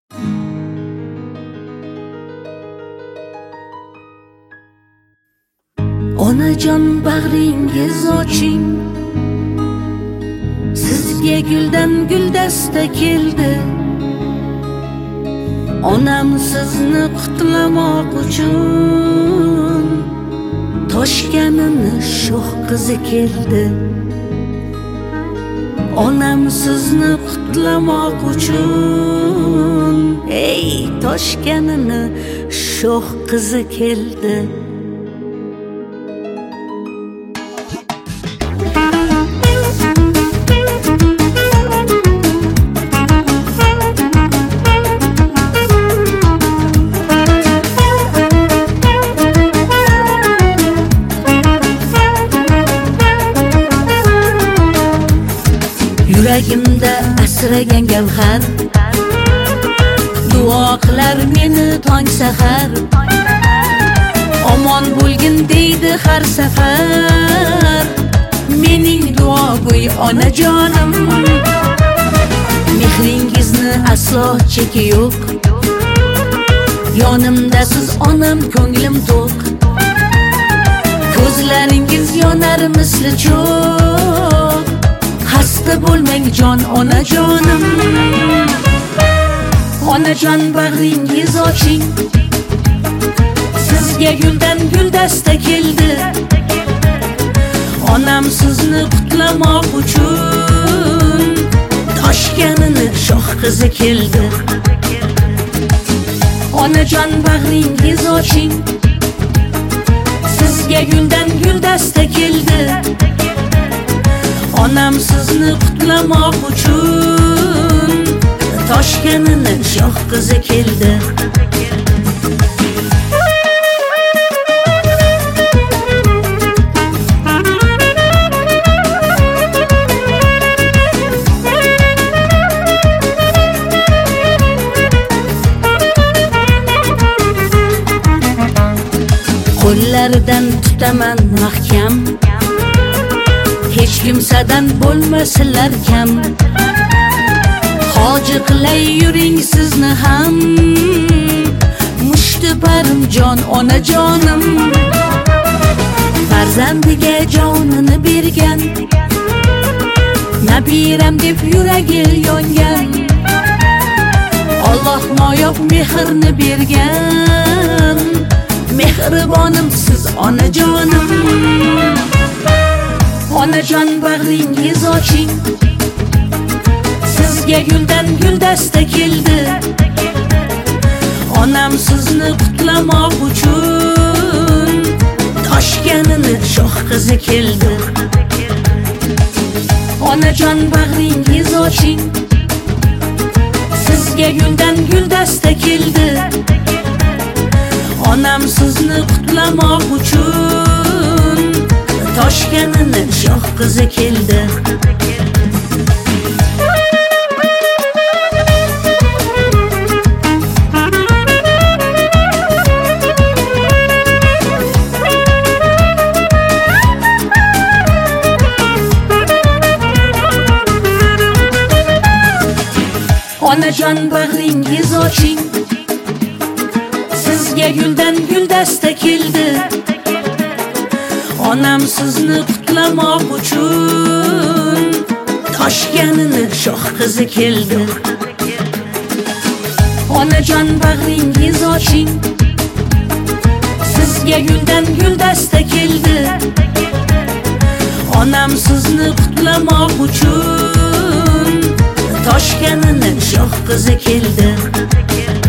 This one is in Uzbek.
Onajon bag'ringiz oching, sizga guldan guldasta keldi. Onam sizni qutlamoq uchun toshganini sho'x qizi keldi. Onam sizni qutlamoq uchun ey toshganini sho'x qizi keldi. Yuragimda asragan gavhar, duo qilar meni tong sahar. Omon bo'lgin deydi har safar mening duogo'y onajonim. Mehringizni aslo cheki yo'q, yonimda siz onam ko'nglim to'q. Ko'zlaringiz yonar misli cho'q, xasta bo'lmang jon onajonim. Onajon bag'ringiz oching, sizga guldan guldasta keldi. Onam sizni qutlamoq uchun toshganini sho'x qizi keldi. Onajon bag'ringiz oching, sizga guldan guldasta keldi. Onam sizni qutlamoq uchun toshganini sho'x qizi keldi. Qo'llaridan tutaman mahkam, hech kimsadan bo'lmasizlar kam. Hoji qilay yuring sizni ham, mushti parim jon onajonim. Farzandiga jonini bergan, nabiram deb yuragi yongan. Alloh noyob mehrni bergan, mehribonim siz onajonim. Onajon bag'ringiz oching, sizga guldan guldasta keldi. Onam sizni qutlamoq uchun toshganini sho'x qizi keldi. Onajon bag'ringiz oching, sizga guldan guldasta keldi. Onam sizni qutlamoq uchun toshganini sho'x qizi keldi. Onajon bag'ringiz oching, sizga guldan guldasta keldi. Onam sizni qutlamoq uchun toshganini sho'x qizi keldi. Onajon bag'ringiz oching, sizga guldan guldasta keldi. Onam sizni qutlamoq uchun toshganini sho'x qizi keldi.